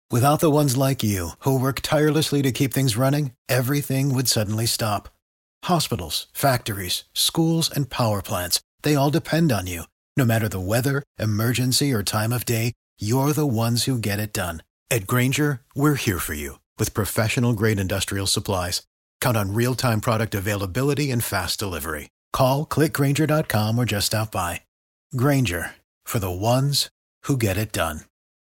Without the ones like you, who work tirelessly to keep things running, everything would suddenly stop. Hospitals, factories, schools, and power plants, they all depend on you. No matter the weather, emergency, or time of day, you're the ones who get it done. At Grainger, we're here for you with professional-grade industrial supplies. Count on real-time product availability and fast delivery. Call, click Grainger.com, or just stop by. Grainger, for the ones who get it done.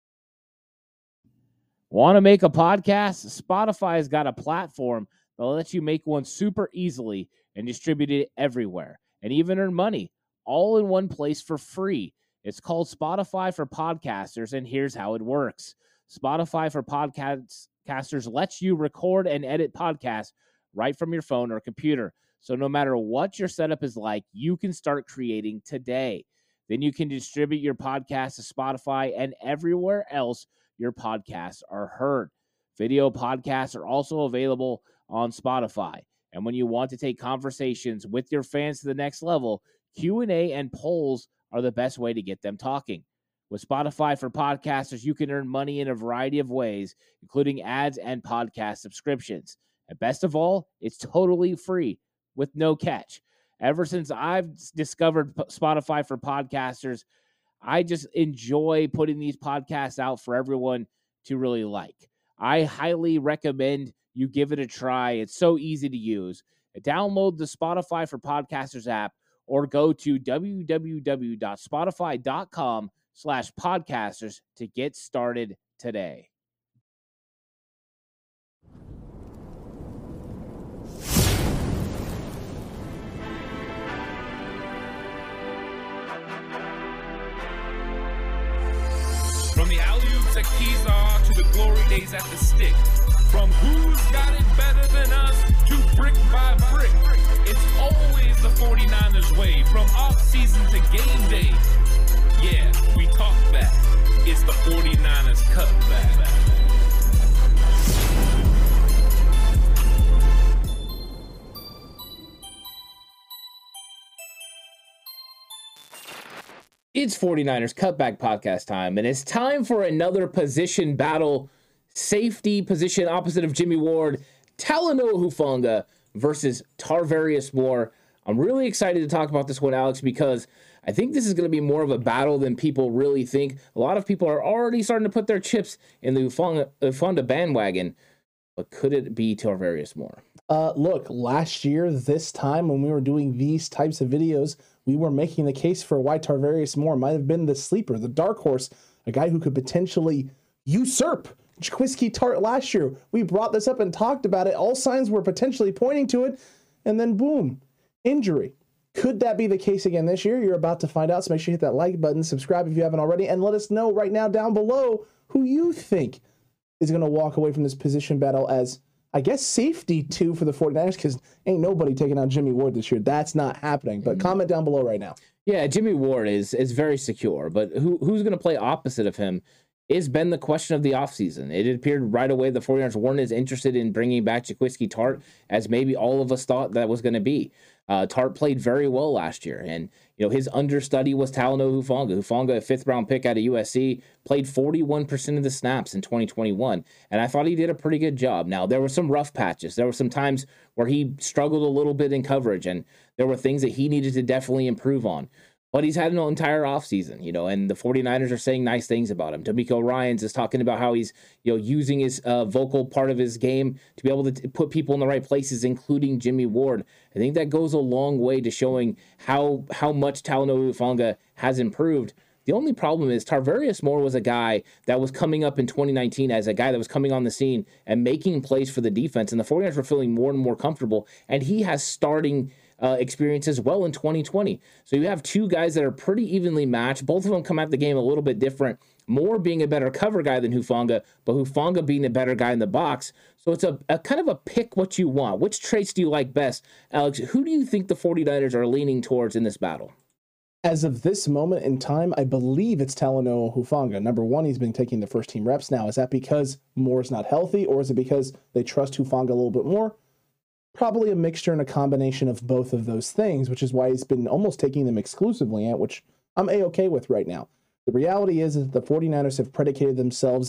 Want to make a podcast? Spotify has got a platform that lets you make one super easily and distribute it everywhere, and even earn money, all in one place for free. It's called Spotify for Podcasters, and here's how it works. Spotify for Podcasters lets you record and edit podcasts right from your phone or computer. So no matter what your setup is like, you can start creating today. Then you can distribute your podcast to Spotify and everywhere else your podcasts are heard. Video podcasts are also available on Spotify. And when you want to take conversations with your fans to the next level, Q&A and polls are the best way to get them talking. With Spotify for Podcasters, you can earn money in a variety of ways, including ads and podcast subscriptions. And best of all, it's totally free with no catch. Ever since I've discovered Spotify for Podcasters, I just enjoy putting these podcasts out for everyone to really like. I highly recommend you give it a try. It's so easy to use. Download the Spotify for Podcasters app or go to www.spotify.com/podcasters to get started today. From the alley-oops at Kezar to the glory days at the stick. From who's got it better than us to brick by brick. It's always the 49ers way. From off-season to game day. Yeah, we talk back. It's the 49ers cutback. It's 49ers Cutback Podcast time, and it's time for another position battle. Safety position opposite of Jimmy Ward, Talanoa Hufanga versus Tarvarius Moore. I'm really excited to talk about this one, Alex, because I think this is going to be more of a battle than people really think. A lot of people are already starting to put their chips in the Hufanga bandwagon, but could it be Tarvarius Moore? Look, last year, this time, when we were doing these types of videos, we were making the case for why Tarvarius Moore might have been the sleeper, the dark horse, a guy who could potentially usurp Jaquiski Tartt last year. We brought this up and talked about it. All signs were potentially pointing to it, and then boom, injury. Could that be the case again this year? You're about to find out, so make sure you hit that like button, subscribe if you haven't already, and let us know right now down below who you think is going to walk away from this position battle as, I guess, safety two for the 49ers, because ain't nobody taking out Jimmy Ward this year. That's not happening. But comment down below right now. Yeah, Jimmy Ward is very secure, but who's going to play opposite of him has been the question of the offseason. It appeared right away the 49ers weren't as interested in bringing back Jaquiski Tartt as maybe all of us thought that was going to be. Tartt played very well last year, and his understudy was Talanoa Hufanga. Hufanga, a fifth-round pick out of USC, played 41% of the snaps in 2021, and I thought he did a pretty good job. Now, there were some rough patches. There were some times where he struggled a little bit in coverage, and there were things that he needed to definitely improve on. But he's had an entire offseason, and the 49ers are saying nice things about him. D'Amico Ryans is talking about how he's, using his vocal part of his game to be able to put people in the right places, including Jimmy Ward. I think that goes a long way to showing how much Talanoa Hufanga has improved. The only problem is Tarvarius Moore was a guy that was coming up in 2019 as a guy that was coming on the scene and making plays for the defense, and the 49ers were feeling more and more comfortable, and he has starting experience as well in 2020. So you have two guys that are pretty evenly matched. Both of them come at the game a little bit different. Moore being a better cover guy than Hufanga, but Hufanga being a better guy in the box. So it's a kind of a pick what you want. Which traits do you like best? Alex, who do you think the 49ers are leaning towards in this battle? As of this moment in time, I believe it's Talanoa Hufanga. Number one, he's been taking the first team reps now. Is that because Moore's not healthy, or is it because they trust Hufanga a little bit more? Probably a mixture and a combination of both of those things, which is why he's been almost taking them exclusively, which I'm A-okay with right now. The reality is that the 49ers have predicated themselves and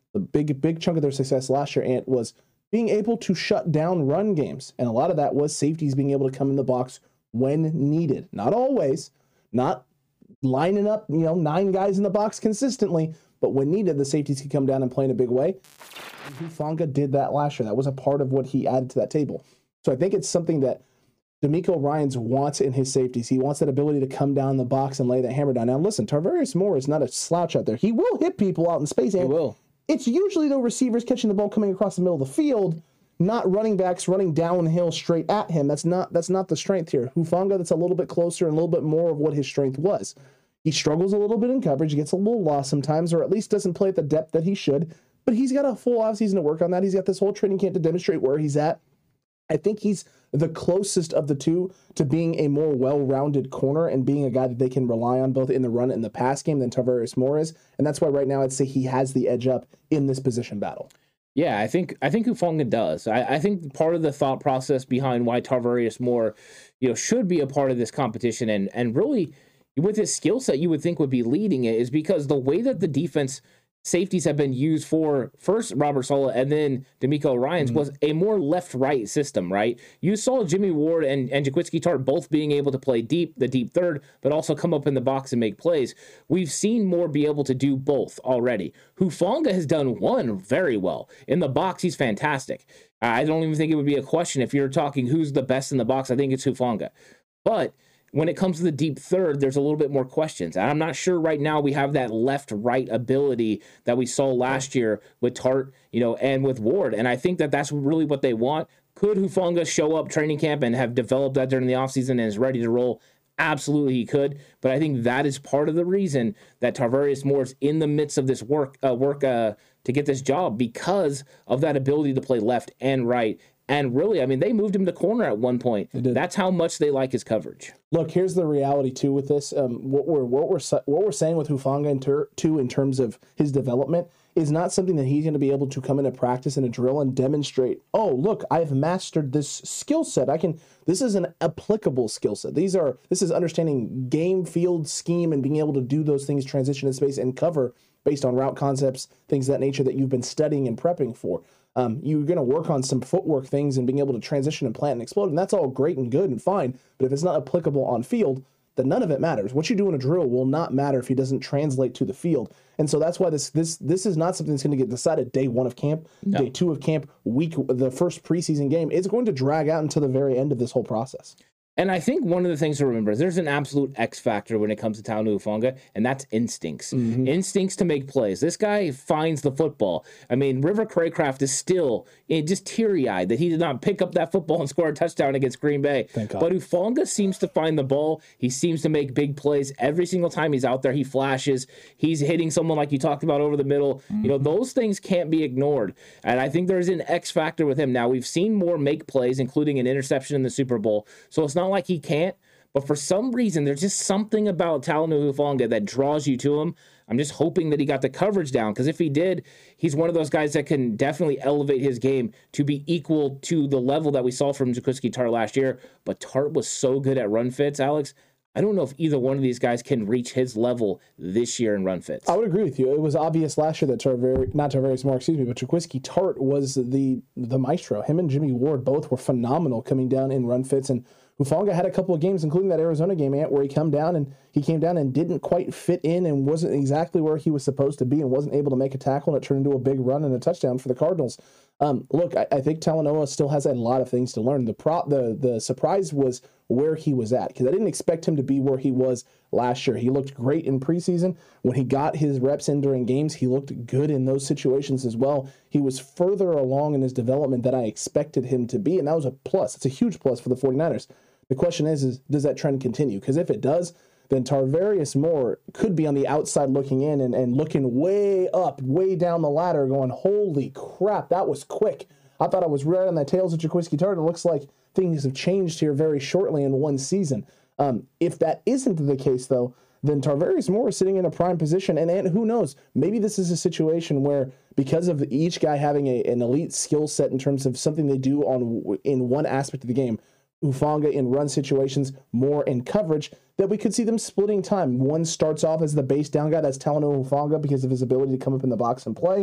The big chunk of their success last year, Ant, was being able to shut down run games. And a lot of that was safeties being able to come in the box when needed. Not always, not lining up, 9 guys in the box consistently, but when needed, the safeties could come down and play in a big way. And Hufanga did that last year. That was a part of what he added to that table. So I think it's something that DeMeco Ryans wants in his safeties. He wants that ability to come down the box and lay that hammer down. Now, listen, Tarvarius Moore is not a slouch out there. He will hit people out in space. He will. It's usually, though, receivers catching the ball coming across the middle of the field, not running backs running downhill straight at him. That's not the strength here. Hufanga, that's a little bit closer and a little bit more of what his strength was. He struggles a little bit in coverage, gets a little lost sometimes, or at least doesn't play at the depth that he should. But he's got a full offseason to work on that. He's got this whole training camp to demonstrate where he's at. I think he's the closest of the two to being a more well-rounded corner and being a guy that they can rely on both in the run and the pass game than Tarvarius Moore is. And that's why right now I'd say he has the edge up in this position battle. Yeah, I think Hufanga does. I think part of the thought process behind why Tarvarius Moore, should be a part of this competition and really with his skill set you would think would be leading it is because the way that the defense safeties have been used for first Robert Saleh and then DeMeco Ryans was a more left-right system, right? You saw Jimmy Ward and Jaquiski Tartt both being able to play the deep third, but also come up in the box and make plays. We've seen Moore be able to do both already. Hufanga has done one very well. In the box, he's fantastic. I don't even think it would be a question if you're talking who's the best in the box. I think it's Hufanga. But when it comes to the deep third, there's a little bit more questions. And I'm not sure right now we have that left-right ability that we saw last year with Tartt, and with Ward. And I think that that's really what they want. Could Hufanga show up training camp and have developed that during the offseason and is ready to roll? Absolutely he could. But I think that is part of the reason that Tarvarius Moore is in the midst of this work to get this job because of that ability to play left and right. And really, they moved him to corner at one point. That's how much they like his coverage. Look, here's the reality too with this. What we're saying with Hufanga in terms of his development is not something that he's going to be able to come into practice in a drill and demonstrate. Oh, look, I've mastered this skill set. This is an applicable skill set. This is understanding game, field, scheme, and being able to do those things, transition in space, and cover based on route concepts, things of that nature that you've been studying and prepping for. You're going to work on some footwork things and being able to transition and plant and explode, and that's all great and good and fine, but if it's not applicable on field, then none of it matters. What you do in a drill will not matter if it doesn't translate to the field. And so that's why this is not something that's going to get decided day 1 of camp, day 2 of camp, the first preseason game. It's going to drag out until the very end of this whole process. And I think one of the things to remember is there's an absolute X factor when it comes to Talanoa Hufanga, and that's instincts. Mm-hmm. Instincts to make plays. This guy finds the football. River Craycraft is still just teary-eyed that he did not pick up that football and score a touchdown against Green Bay. Thank God. But Hufanga seems to find the ball. He seems to make big plays. Every single time he's out there, he flashes. He's hitting someone like you talked about over the middle. Mm-hmm. Those things can't be ignored. And I think there's an X factor with him. Now, we've seen Moore make plays, including an interception in the Super Bowl. So it's not like he can't, but for some reason, there's just something about Talanoa Hufanga that draws you to him. I'm just hoping that he got the coverage down, because if he did, he's one of those guys that can definitely elevate his game to be equal to the level that we saw from Jaquiski Tartt last year. But Tartt was so good at run fits, Alex. I don't know if either one of these guys can reach his level this year in run fits. I would agree with you. It was obvious last year that Tarvarius Moore, but Jaquiski Tartt was the maestro. Him and Jimmy Ward both were phenomenal coming down in run fits, and Hufanga had a couple of games, including that Arizona game, where he came down and didn't quite fit in and wasn't exactly where he was supposed to be and wasn't able to make a tackle, and it turned into a big run and a touchdown for the Cardinals. Look, I think Talanoa still has a lot of things to learn. The surprise was where he was at, because I didn't expect him to be where he was last year. He looked great in preseason. When he got his reps in during games, he looked good in those situations as well. He was further along in his development than I expected him to be, and that was a plus. It's a huge plus for the 49ers. The question is does that trend continue? Because if it does, then Tarvarius Moore could be on the outside looking in and looking way up, way down the ladder going, holy crap, that was quick. I thought I was right on the tails of Jaquiski Tartt. It looks like things have changed here very shortly in one season. If that isn't the case, though, then Tarvarius Moore is sitting in a prime position. And who knows, maybe this is a situation where because of each guy having an elite skill set in terms of something they do in one aspect of the game, Hufanga in run situations, Moore in coverage, that we could see them splitting time. One starts off as the base down guy, that's Talanoa Hufanga because of his ability to come up in the box and play.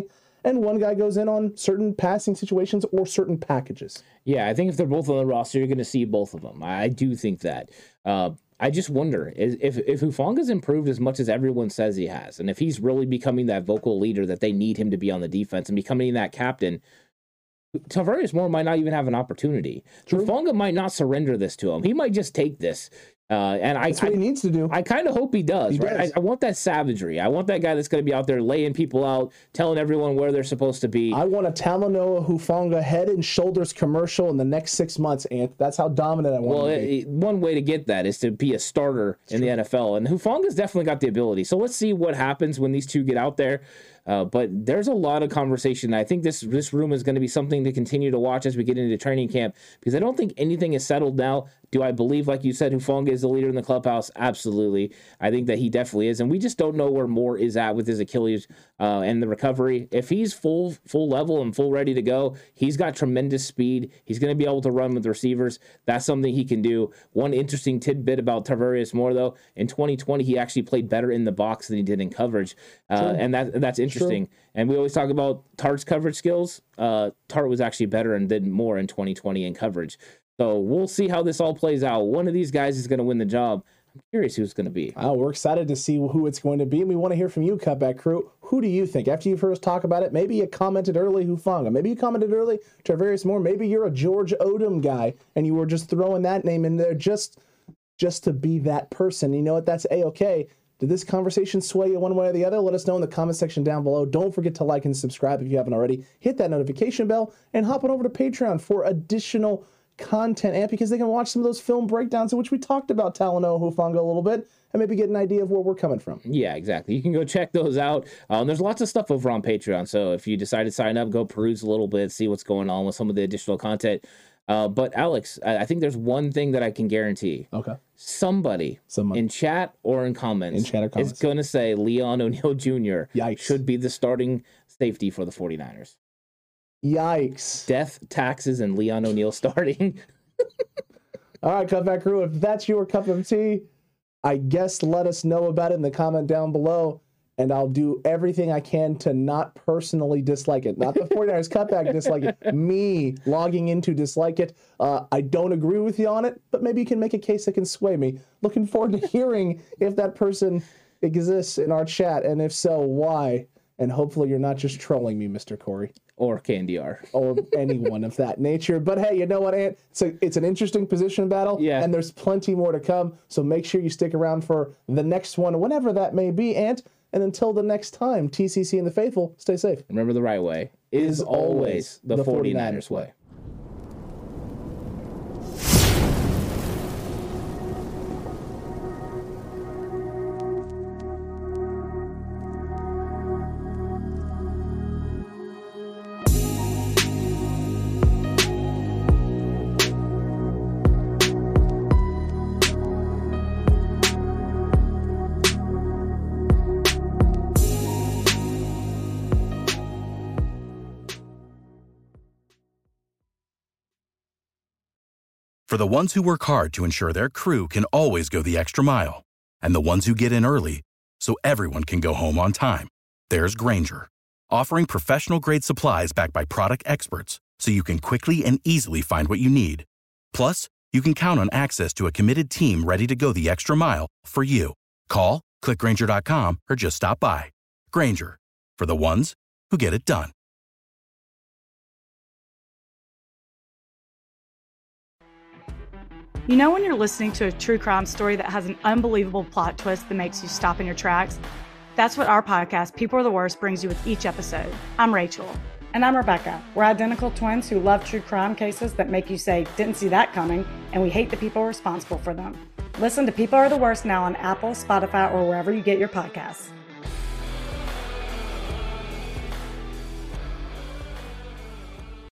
and one guy goes in on certain passing situations or certain packages. Yeah, I think if they're both on the roster, you're going to see both of them. I do think that. I just wonder if Hufanga's improved as much as everyone says he has, and if he's really becoming that vocal leader that they need him to be on the defense and becoming that captain, Tarvarius Moore might not even have an opportunity. Hufanga might not surrender this to him. He might just take this. And that's what he needs to do. I kind of hope he does. Right? I want that savagery. I want that guy that's going to be out there laying people out, telling everyone where they're supposed to be. I want a Talanoa Hufanga head and shoulders commercial in the next 6 months, Ant. That's how dominant I want to be. One way to get that is to be a starter in the NFL, and Hufanga's definitely got the ability. So let's see what happens when these two get out there. But there's a lot of conversation. I think this room is going to be something to continue to watch as we get into training camp, because I don't think anything is settled now. Do I believe, like you said, Hufanga is the leader in the clubhouse? Absolutely. I think that he definitely is. And we just don't know where Moore is at with his Achilles and the recovery. If he's full level and full ready to go, he's got tremendous speed. He's going to be able to run with receivers. That's something he can do. One interesting tidbit about Tarvarius Moore, though, in 2020, he actually played better in the box than he did in coverage. And that's interesting. True. And we always talk about Tart's coverage skills. Tart was actually better and did more in 2020 in coverage. So we'll see how this all plays out. One of these guys is going to win the job. I'm curious who it's going to be. We're excited to see who it's going to be, and we want to hear from you, Cutback Crew. Who do you think? After you've heard us talk about it, maybe you commented early Hufanga. Maybe you commented early Tarvarius Moore. Maybe you're a George Odom guy, and you were just throwing that name in there just to be that person. You know what? That's A-okay. Did this conversation sway you one way or the other? Let us know in the comment section down below. Don't forget to like and subscribe if you haven't already. Hit that notification bell, and hop on over to Patreon for additional content, and because they can watch some of those film breakdowns in which we talked about Talanoa Hufanga a little bit and maybe get an idea of where we're coming from. Yeah, exactly. You can go check those out. There's lots of stuff over on Patreon, so if you decide to sign up, go peruse a little bit, see what's going on with some of the additional content. But Alex, I think there's one thing that I can guarantee. Okay. Somebody in chat or in comments is going to say Leon O'Neal Jr. should be the starting safety for the 49ers. Yikes. Death, taxes, and Leon O'Neal starting. All right, Cutback Crew, if that's your cup of tea, I guess let us know about it in the comment down below, and I'll do everything I can to not personally dislike it. Not the 49ers Cutback dislike it, me logging in to dislike it. I don't agree with you on it, but maybe you can make a case that can sway me. Looking forward to hearing if that person exists in our chat, and if so, why? And hopefully you're not just trolling me, Mr. Corey. Or Candy R. Or anyone of that nature. But hey, you know what, Ant? It's an interesting position battle, and there's plenty more to come. So make sure you stick around for the next one, whenever that may be, Ant. And until the next time, TCC and the faithful, stay safe. Remember, the right way is always the 49ers way. For the ones who work hard to ensure their crew can always go the extra mile, and the ones who get in early so everyone can go home on time, there's Grainger, offering professional-grade supplies backed by product experts so you can quickly and easily find what you need. Plus, you can count on access to a committed team ready to go the extra mile for you. Call, click Grainger.com, or just stop by. Grainger, for the ones who get it done. You know when you're listening to a true crime story that has an unbelievable plot twist that makes you stop in your tracks? That's what our podcast, People Are the Worst, brings you with each episode. I'm Rachel. And I'm Rebecca. We're identical twins who love true crime cases that make you say, didn't see that coming, and we hate the people responsible for them. Listen to People Are the Worst now on Apple, Spotify, or wherever you get your podcasts.